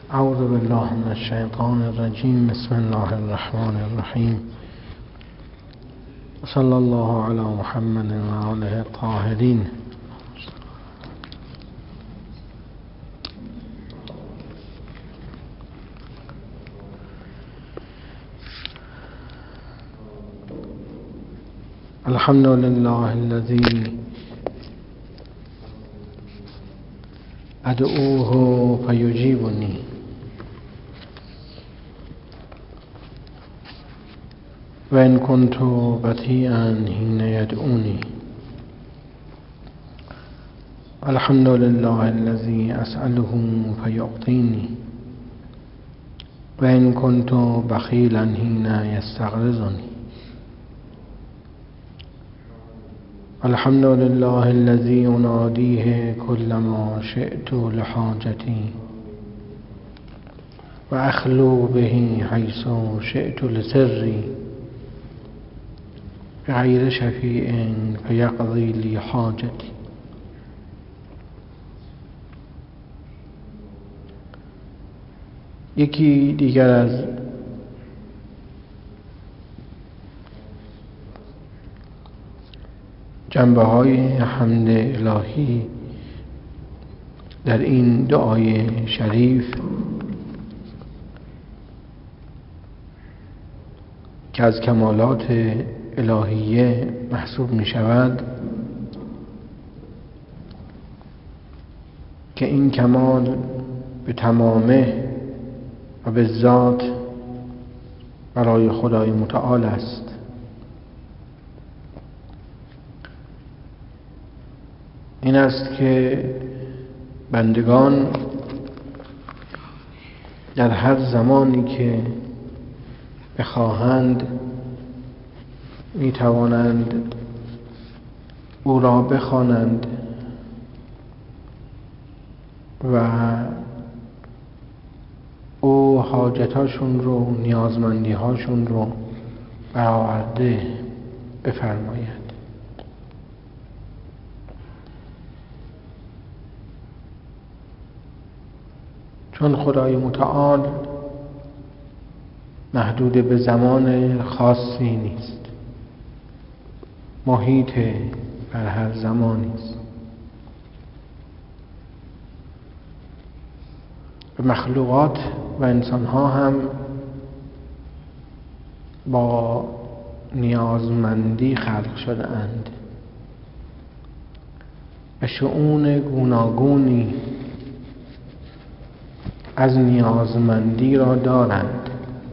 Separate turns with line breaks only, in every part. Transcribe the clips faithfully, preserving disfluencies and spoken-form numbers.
اعوذ بالله من الشیطان الرجیم. بسم الله الرحمن الرحیم. صلی الله علی محمد و آله الطاهرین. الحمد لله الذی ادعوه فیجیبنی و ان کنت بطیئا حین یدعونی. الحمد لله الذی اسأله فیعطینی و ان کنت بخیلا حین یستغرضنی. الحمد لله الذي أناديه كلما شئت لحاجتي وأخلو به حيث شئت لسري بغير شفيع فيقضي لي حاجتي. یکی دیگر از جنبه های حمد الهی در این دعای شریف که از کمالات الهیه محسوب می شود که این کمال به تمامه و به ذات برای خدای متعال است. این است که بندگان در هر زمانی که بخواهند می توانند او را بخوانند و او حاجتاشون رو، نیازمندی هاشون رو برآورده بفرماید. چون خدای متعال محدود به زمان خاصی نیست، محیط بر هر زمانی است. مخلوقات و انسان‌ها هم با نیازمندی خلق شده اند و شؤون گوناگونی از نیازمندی را دارند.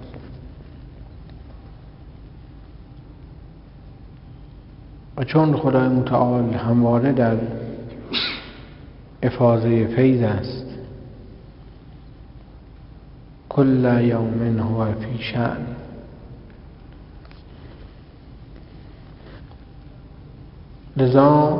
و چون خدای متعال همواره در افاضه فیض است، کل یوم هو فی شأن، لذا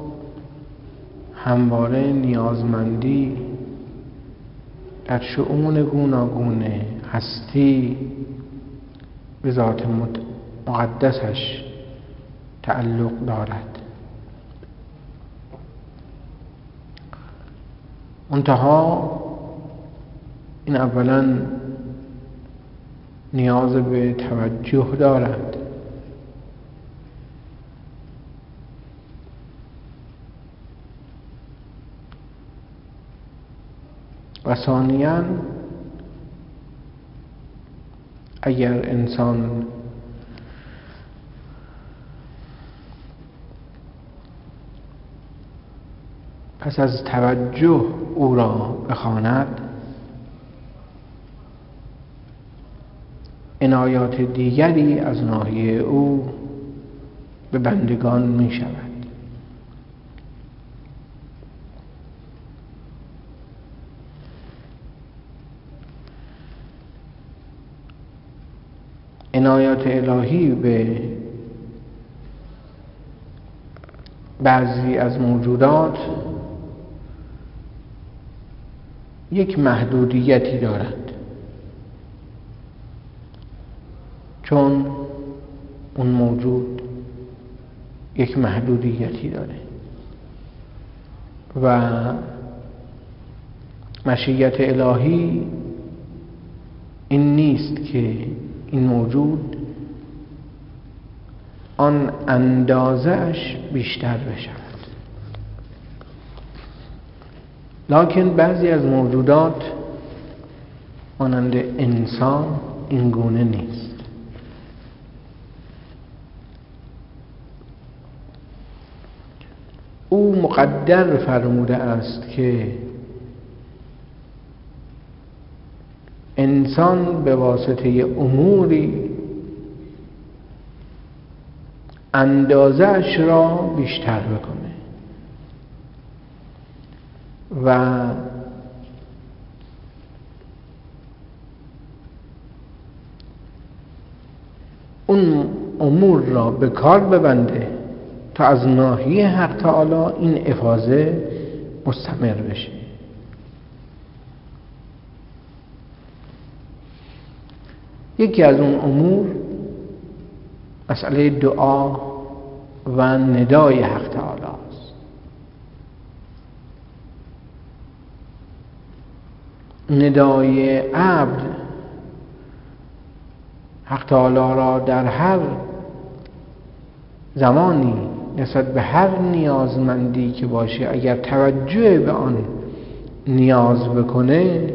همواره نیازمندی در شؤون گوناگون هستی به ذات مقدسش تعلق دارد. منتها این اولا نیاز به توجه دارد و ثانیاً اگر انسان پس از توجه او را بخواند، عنایات دیگری از ناحیه او به بندگان می شود. عنایات الهی به بعضی از موجودات یک محدودیتی دارد، چون اون موجود یک محدودیتی داره و مشیت الهی این نیست که این موجود آن اندازه‌اش بیشتر بشود، لکن بعضی از موجودات مانند انسان این گونه نیست. او مقدر فرموده است که انسان به واسطه اموری اندازه‌اش را بیشتر بکنه و اون امور را به کار ببنده تا از ناحیه حق تعالی این افاضه مستمر بشه. یکی از اون امور مسئله دعا و ندای حق تعالی است. ندای عبد حق تعالی را در هر زمانی نسبت به هر نیازمندی که باشه اگر توجه به آن نیاز بکنه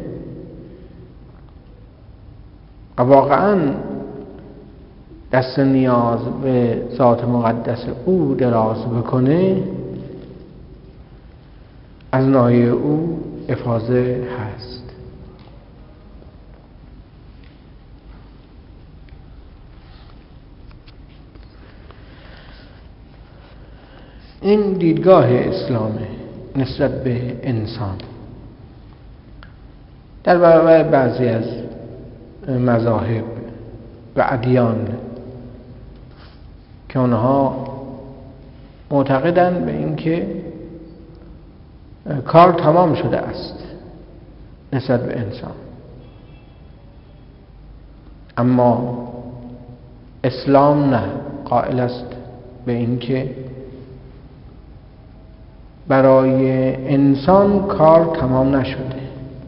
و واقعا دست نیاز به ذات مقدس او دراز بکنه، از ناحیه او افاضه هست. این دیدگاه اسلامه نسبت به انسان در برابر بعضی از مذاهب و ادیان که آنها معتقدند به اینکه کار تمام شده است نسبت به انسان، اما اسلام نه، قائل است به اینکه برای انسان کار تمام نشده.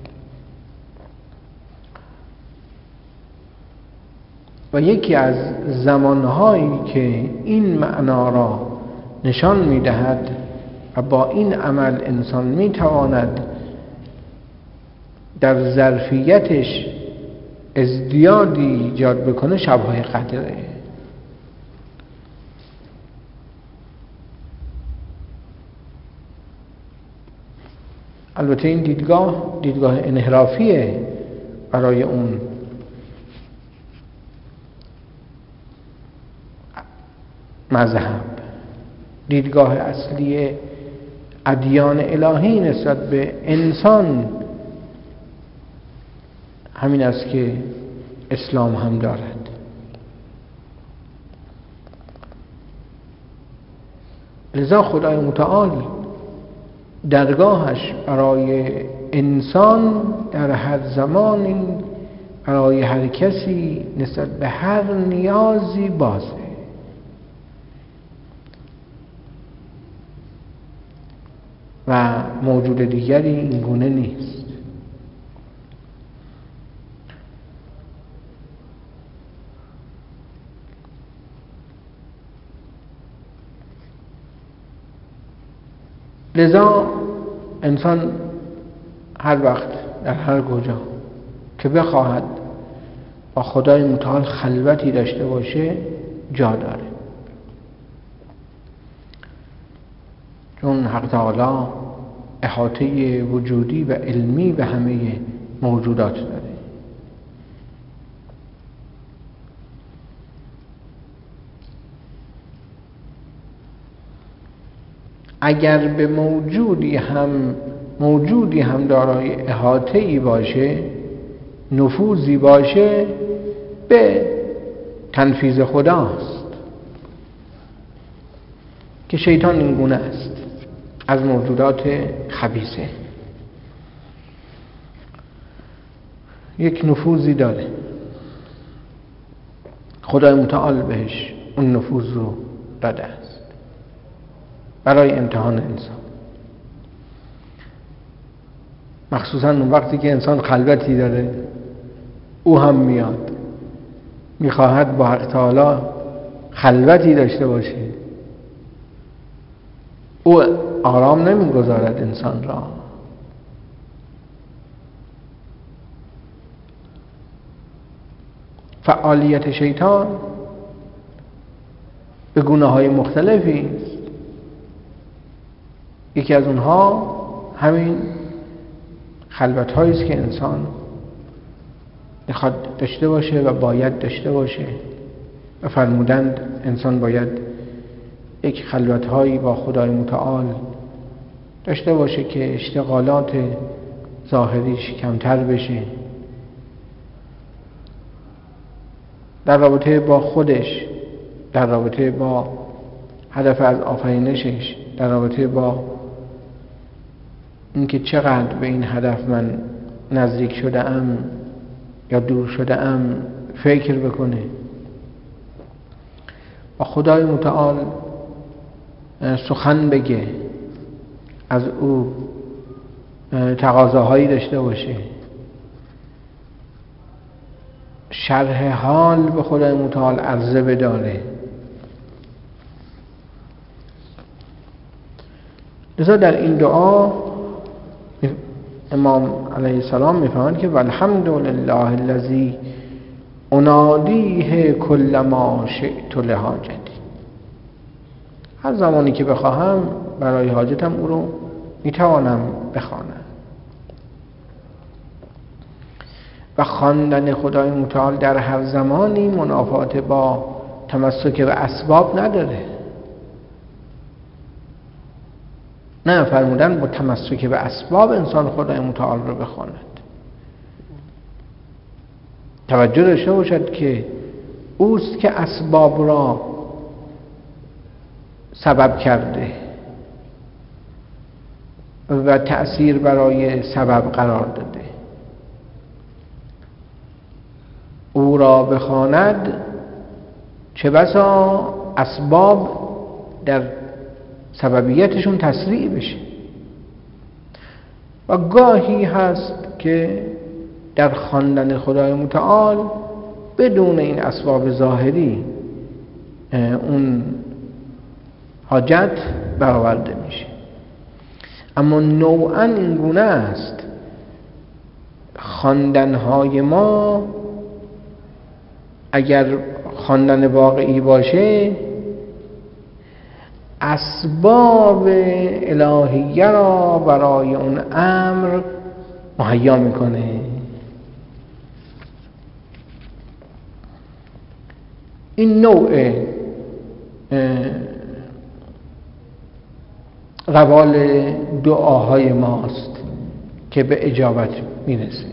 و یکی از زمانهایی که این معنا را نشان می‌دهد و با این عمل انسان می‌تواند در ظرفیتش ازدیادی ایجاد بکنه شب‌های قدره. البته این دیدگاه دیدگاه انحرافیه برای اون مذهب. دیدگاه اصلی ادیان الهی نسبت به انسان همین است که اسلام هم دارد. لذا خدای متعال درگاهش برای انسان در هر زمانی برای هر کسی نسبت به هر نیازی بازه و موجود دیگری این گونه نیست. لذا انسان هر وقت در هر کجا که بخواهد با خدای متعال خلوتی داشته باشه جا داره، چون حق تعالی احاطه وجودی و علمی به همه موجودات داره. اگر به موجودی هم موجودی هم دارای احاطه‌ای باشه، نفوذی باشه، به تنفیذ خداست که شیطان این گونه است از موجودات خبیثه. یک نفوذی داره، خدای متعال بهش اون نفوذ رو داده است برای امتحان انسان. مخصوصا اون وقتی که انسان خلوتی داره، او هم میاد میخواهد با حق تعالی خلوتی داشته باشه. او آرام نمیگذارد انسان را. فعالیت شیطان به گونه‌های مختلفی است. یکی از اونها همین خلوت‌هایی است که انسان میخواد داشته باشه و باید داشته باشه و فرمودند انسان باید یک خلوت‌هایی با خدای متعال داشته باشه که اشتغالات ظاهریش کمتر بشه، در رابطه با خودش، در رابطه با هدف از آفرینشش، در رابطه با اینکه چقدر به این هدف من نزدیک شده ام یا دور شده ام فکر بکنه. با خدای متعال سخن بگه، از او تقاضاهایی داشته باشه، شرح حال به خدای متعال عرضه بداره. لذا در این دعا امام علیه السلام میفرماند که والحمد لله الذی انادیه کل ما شئت لحاجتی. هر زمانی که بخواهم برای حاجتم او رو میتوانم بخوانم. و خواندن خدای متعال در هر زمانی منافات با تمسک به اسباب نداره. نه، فرمودن با تمسک به اسباب انسان خدای متعال رو بخواند. توجه داشته باشد که اوست که اسباب را سبب کرده و تأثیر برای سبب قرار داده. او را بخواند چه بسا اسباب در سببیتشون تسریع بشه. و گاهی هست که در خواندن خدای متعال بدون این اسباب ظاهری اون حاجت برآورده میشه. اما نوعاً این گونه است خواندن‌های ما اگر خواندن واقعی باشه اسباب الهیه را برای اون امر مهیا میکنه. این نوع روال دعاهای ماست که به اجابت میرسه.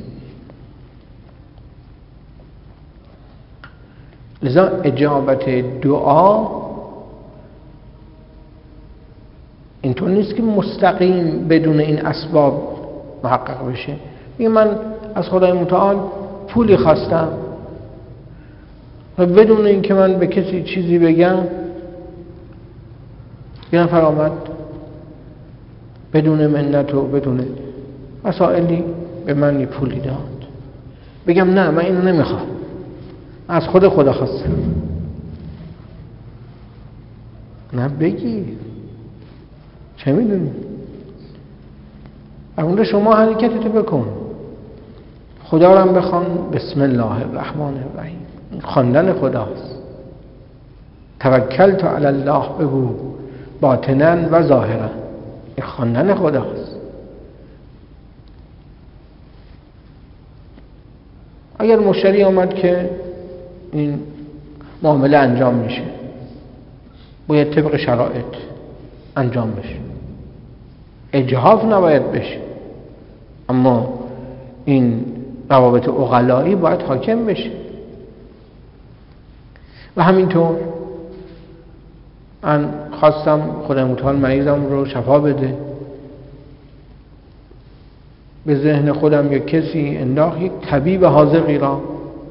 لذا اجابت دعا اینطور نیست که مستقیم بدون این اسباب محقق بشه. میگه من از خدای متعال پولی خواستم و بدون اینکه من به کسی چیزی بگم یه نفر آمد بدون منت و بدون مسائلی به من یه پولی داد، بگم نه من اینو نمیخوام، از خود خدا خواستم. نه بگی چه میدونی؟ اونجا شما حرکتتو بکن، خدا رو هم بخوان. بسم الله الرحمن الرحیم، خواندن خداست. توکلت علی الله بگو باطنا و ظاهرا، این خواندن خداست. اگر مشتری آمد که این معامله انجام میشه، باید طبق شرایط انجام بشه، اجحاف نباید بشه، اما این روابط عقلایی باید حاکم بشه. و همینطور من خواستم خدای متعال مریضم رو شفا بده، به ذهن خودم یک کسی انداخت، یک طبیب حاذقی را،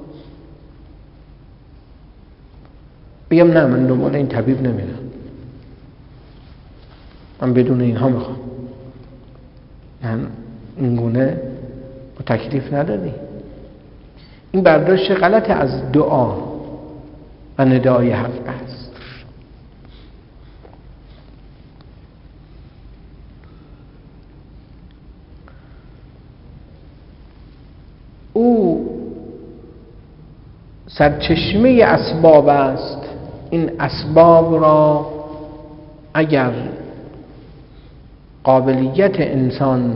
بگم نه من دنبال این طبیب نمیرم، من بدون اینها میخوام. من اینگونه تکلیف ندادی. این برداشت غلط از دعا و ندای حق است. او سرچشمه اسباب است. این اسباب را اگر قابلیت انسان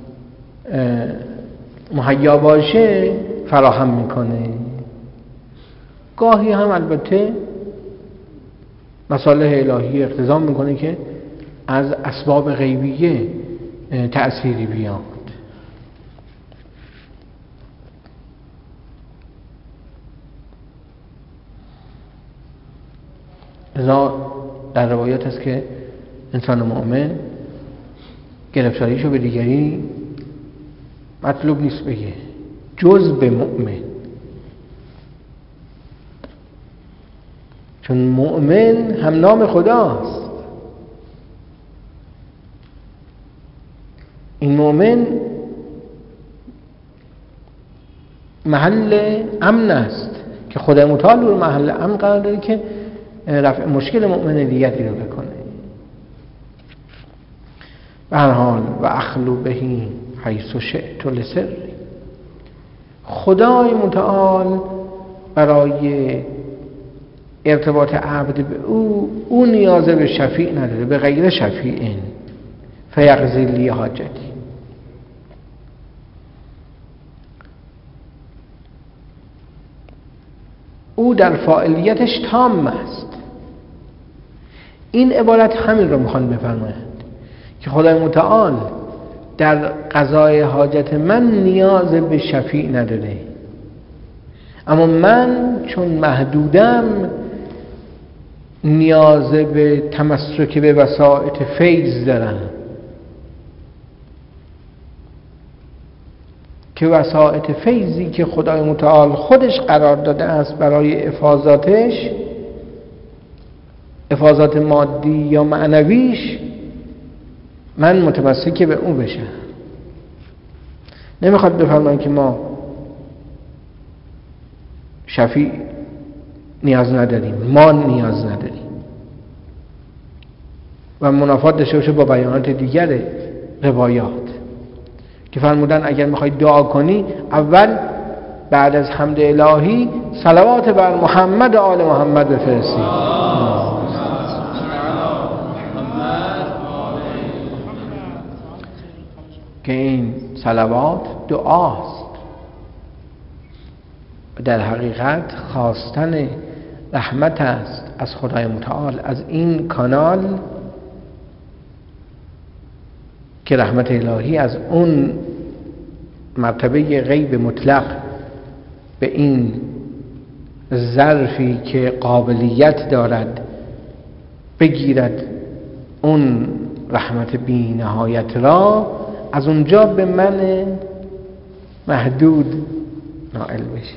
مهیا باشه فراهم میکنه. گاهی هم البته مصالح الهی اقتضا میکنه که از اسباب غیبیه تأثیری بیاد. لذا در روایات است که انسان مؤمن گرفتاریشو به دیگری مطلوب نیست بگه جز به مؤمن، چون مؤمن هم نام خداست. این مؤمن محل امن است که خدای متعال رو محل امن قرار داده که رفع مشکل مؤمن دیگری رو بکنه. به هر حال و اخلو بهی حیث شئت لسر، خدای متعال برای ارتباط عبد به او او نیاز به شفیع نداره، به غیر شفیع فیقضی لی حاجتی. او در فاعلیتش تام است. این عبارت همین رو میخوان بفرمایند که خدای متعال در قضای حاجت من نیاز به شفیع نداره، اما من چون محدودم نیاز به تمسک به وسائط فیض دارم که وسائط فیضی که خدای متعال خودش قرار داده است برای افاضاتش، افاضات مادی یا معنویش، من متمسک به اون بشم. نمیخواد بفرمایید که ما شفیع نیاز نداریم، ما نیاز نداریم و منافات داشته باشه با بیانات دیگر روایات که فرمودن اگر میخوای دعا کنی اول بعد از حمد الهی صلوات بر محمد و آل محمد بفرستی. که این صلوات دعاست و در حقیقت خواستن رحمت است از خدای متعال، از این کانال که رحمت الهی از اون مرتبه غیب مطلق به این ظرفی که قابلیت دارد بگیرد اون رحمت بی نهایت را، از اونجا به من محدود نائل بشه.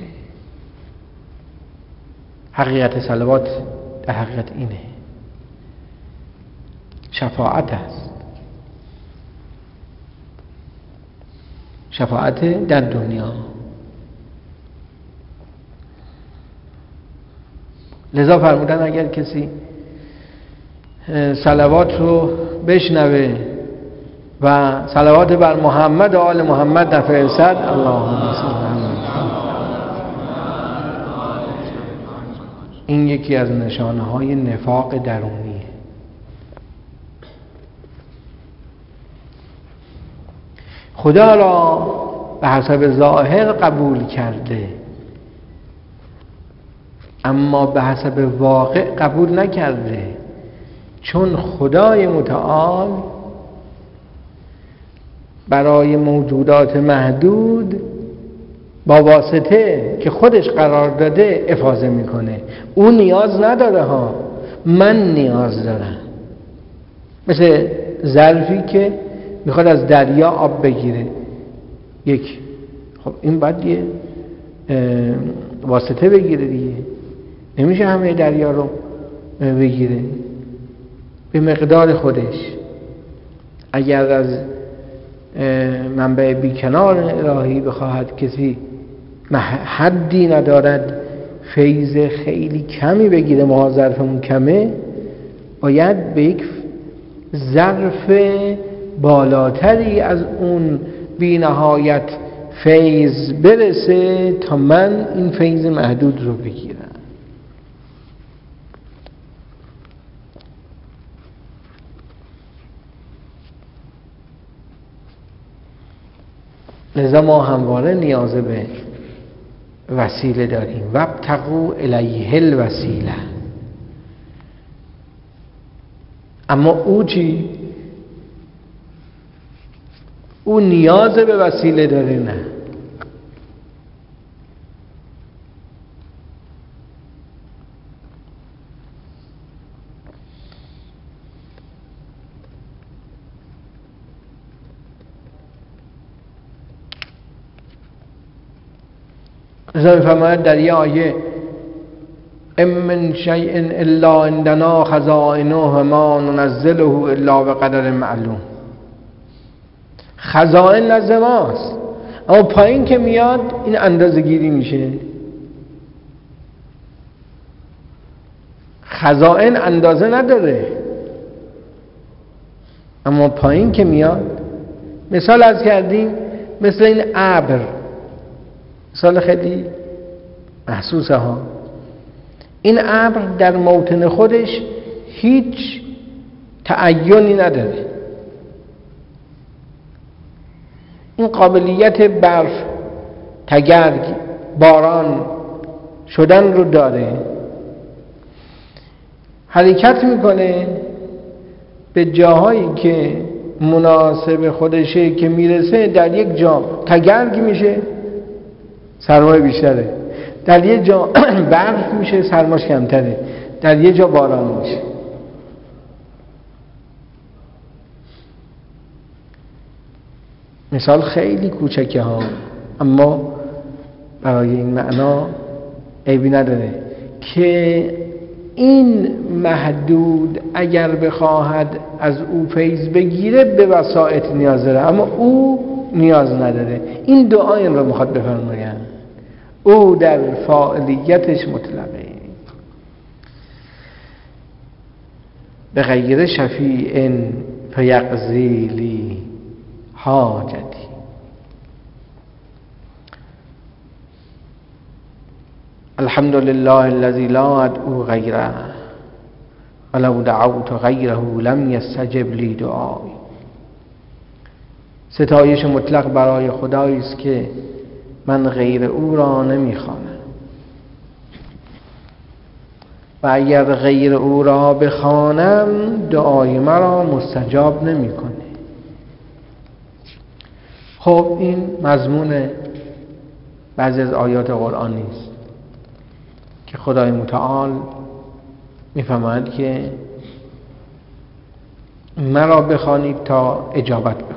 حقیقت صلوات در حقیقت اینه، شفاعت است. شفاعت در دنیا. لذا فرمودن اگر کسی صلوات رو بشنوه و صلوات بر محمد و آل محمد نفرستد، اللهم صل علی این یکی از نشانه های نفاق درونیه. خدا را به حسب ظاهر قبول کرده اما به حسب واقع قبول نکرده، چون خدای متعال برای موجودات محدود با واسطه که خودش قرار داده افاضه میکنه. اون نیاز نداره ها، من نیاز دارم. مثل ظرفی که میخواد از دریا آب بگیره، یک خب این باید یه واسطه بگیره دیگه، نمیشه همه دریا رو بگیره به مقدار خودش. اگر از منبع بیکنار الهی بخواهد، کسی حدی ندارد، فیض خیلی کمی بگیره، ما ظرفمون کمه، باید به یک ظرف بالاتری از اون بی نهایت فیض برسه تا من این فیض محدود رو بگیرم. لذا ما همواره نیاز به وسیله داریم. وابتغوا الیه الوسیله. اما او چی؟ او نیاز به وسیله داره؟ نه. ازا میفرماید در یه آیه ام من شیء الا عندنا خزائنه ما ننزله الا بقدر معلوم. خزائن نزد ماست، اما پایین که میاد این اندازه گیری میشه. خزائن اندازه نداره، اما پایین که میاد، مثال از کردیم مثل این ابر، مثال خیلی محسوسه ها. این ابر در موطن خودش هیچ تعینی نداره، این قابلیت برف، تگرگ، باران شدن رو داره، حرکت میکنه به جاهایی که مناسب خودشه، که میرسه در یک جا تگرگ میشه، سرمای بیشتره، در یک جا برف میشه، سرماش کمتره، در یک جا باران میشه. مثال خیلی کوچکه ها، اما برای این معنا عیبی نداره که این محدود اگر بخواهد از او فیض بگیره به وسائط نیاز داره، اما او نیاز نداره. این دعا این رو میخواد بفرماید، او در فاعلیتش مطلقه. به غیر شفیع فیقضی لی حاجتی. الحمد لله الذي لا ادعو غیره ولو دعوت غیره لم یستجب لی دعایی. ستایش مطلق برای خدایی است که من غیر او را نمیخوانم و اگر غیر او را بخوانم دعای مرا مستجاب نمیکنه. خب این مضمون بعضی از آیات قرآن نیست که خدای متعال میفرماید که مرا بخوانید تا اجابت بکنم.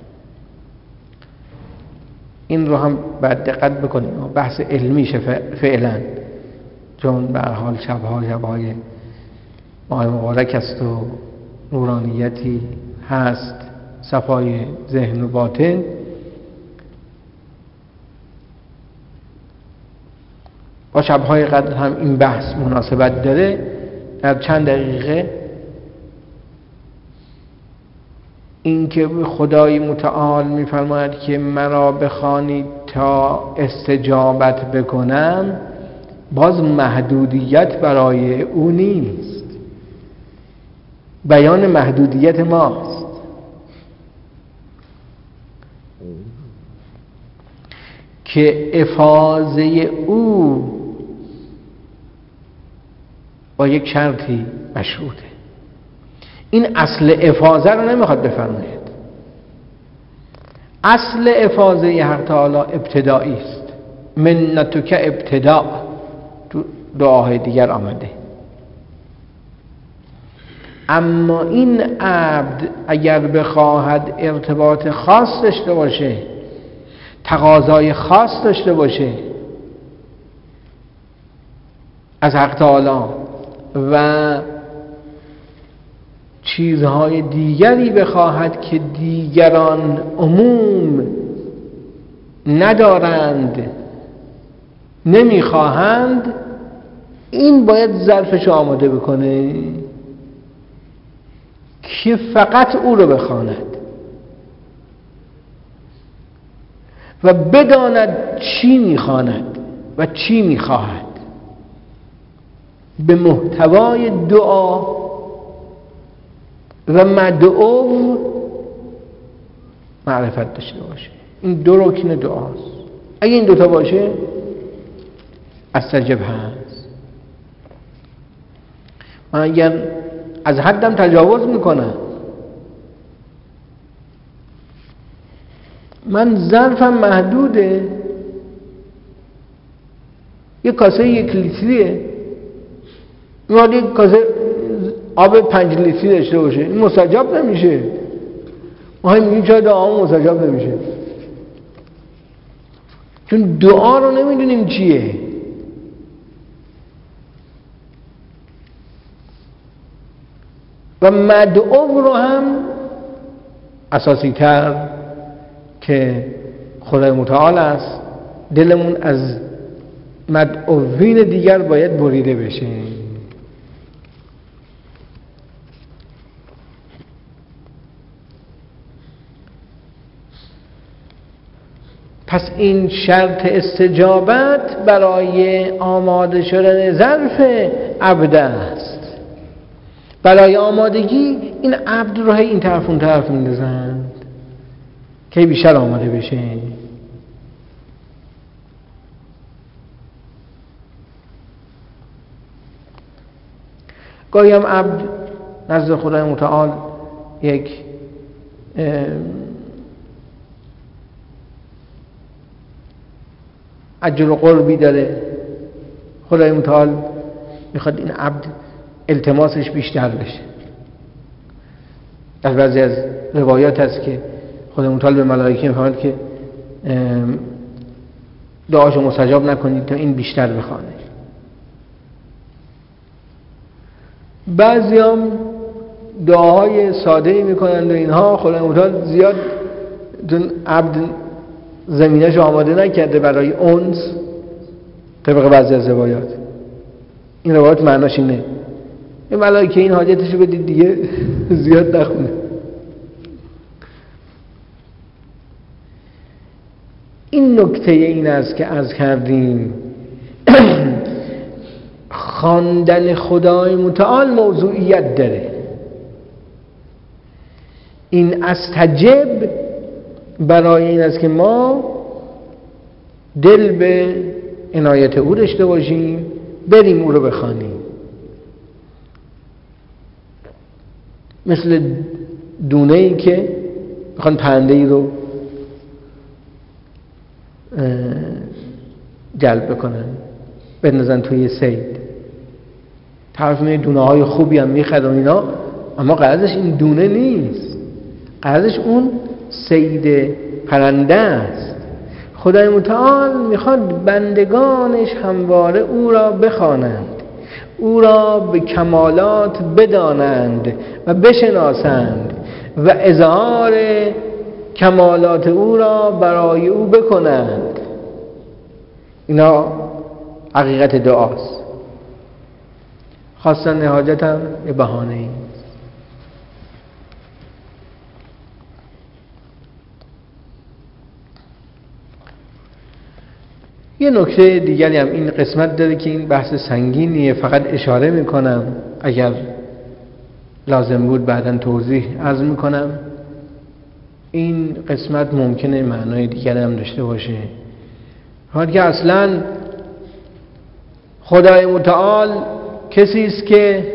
این رو هم باید دقت بکنیم، بحث علمیشه فعلا، چون به هر حال شبها شبهای ماه مبارک است و نورانیتی هست، صفای ذهن و باطن. با شبهای قدر هم این بحث مناسبت داره. در چند دقیقه این که خدای متعال میفرماید که مرا بخوانید تا استجابت بکنم، باز محدودیت برای او نیست، بیان محدودیت ماست. که افاضه او با یک شرطی مشروطه. این اصل افاضه رو نمیخواد بفرماید. اصل افاضه حق تعالی ابتدایی است. منتک ابتدا تو دعاهای دیگر آمده. اما این عبد اگر بخواهد ارتباط خاص داشته باشه، تقاضای خاص داشته باشه از حق تعالی و چیزهای دیگری بخواهد که دیگران عموم ندارند، نمیخواهند، این باید ظرفش آماده بکنه که فقط او رو بخواند و بداند چی میخواند و چی میخواهد، به محتوای دعا و مدعو معرفت داشته باشه. این دو رکن دعاست. اگه این دوتا باشه استجب هست. من اگر از حدم تجاوز میکنم، من ظرفم محدوده، یه کاسه یک لیتریه، میاد یک کاسه آب پنج لیتری داشته باشه، این مستجاب نمیشه. ما هم میگیم چرا دعا مستجاب نمیشه؟ چون دعا رو نمیدونیم چیه. و مدعو رو هم اساسی تر که خدای متعال است، دلمون از مدعوین دیگر باید بریده بشه. پس این شرط استجابت برای آماده شدن ظرف عبد است. برای آمادگی این عبد رو این طرف اون طرف میندازند که بیشتر آماده بشه. گاهی هم عبد نزد خدای متعال یک اجر و قربی داره، خدای متعال میخواد این عبد التماسش بیشتر بشه. در بعضی از روایات هست که خدای متعال به ملائکه میفرماید که دعاشو مستجاب نکنید تا این بیشتر بخوانه. بعضی هم دعاهای ساده‌ای میکنند و اینها خدای متعال زیاد دون عبد زمینش آماده نکرده برای انس طبق بعضی از روایات. این روایات معناش اینه این ملائکه این حاجتشو بدید دیگه زیاد نخونه. این نکته این است که عرض کردیم خواندن خدای متعال موضوعیت داره. این استجب برای این است که ما دل به عنایت او داشته باشیم، بریم او رو بخوانیم. مثل دونه ای که بخوان پرنده ای رو جلب بکنن بندازن توی صید. طرف می دونه های خوبی هم میخرد و اینا، اما قرضش این دونه نیست، قرضش اون صید پرنده است. خدای متعال میخواد بندگانش همواره او را بخوانند، او را به کمالات بدانند و بشناسند و اظهار کمالات او را برای او بکنند. اینا حقیقت دعاست. خواستن حاجت هم یه بهانه ای. یه نکته دیگری هم این قسمت داره که این بحث سنگینیه، فقط اشاره میکنم، اگر لازم بود بعداً توضیح عرض میکنم. این قسمت ممکنه معنای دیگری هم داشته باشه، حالی که اصلاً خدای متعال کسی است که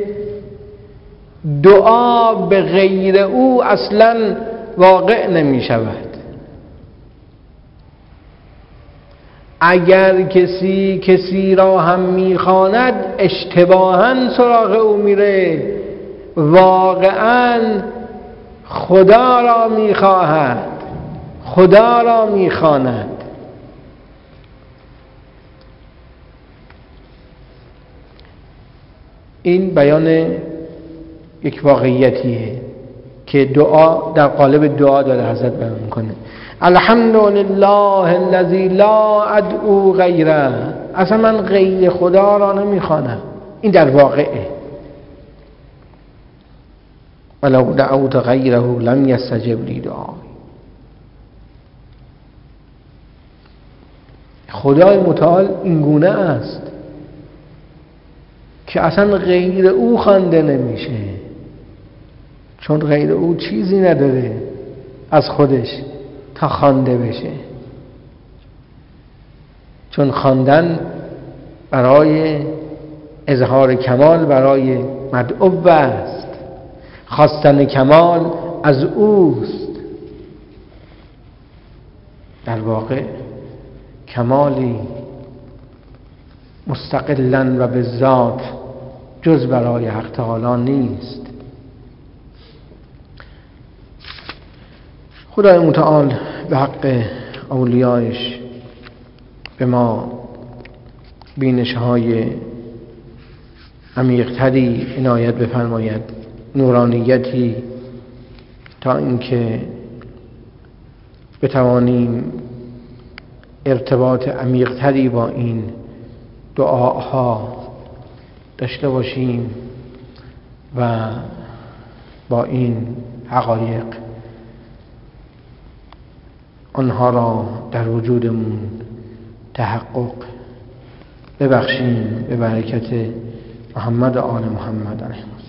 دعا به غیر او اصلاً واقع نمی شود. اگر کسی کسی را هم میخواند اشتباهاً سراغ او میره، واقعاً خدا را میخواهد، خدا را میخواند. این بیان یک واقعیتیه که دعا در قالب دعا داره حضرت بیان میکنه. الحمدلله الذی لا ادعو غیره، اصلا من غیر خدا را نمیخوانم. این در واقعه. ولو دعوت غیره لم یستجب لی دعای. خدای متعال اینگونه است که اصلا غیر او خوانده نمیشه، چون غیر او چیزی نداره از خودش تا خوانده بشه. چون خواندن برای اظهار کمال برای مدعو است، خواستن کمال از اوست. در واقع کمالی مستقلاً و به ذات جز برای حق تعالی نیست. خدای متعال به حق اولیایش به ما بینش‌های عمیق‌تری عنایت بفرماید، نورانیتی، تا اینکه بتوانیم ارتباط عمیق‌تری با این دعاها داشته باشیم و با این حقایق آنها را در وجودمون تحقق ببخشیم به برکت محمد و آل محمد علیهم السلام.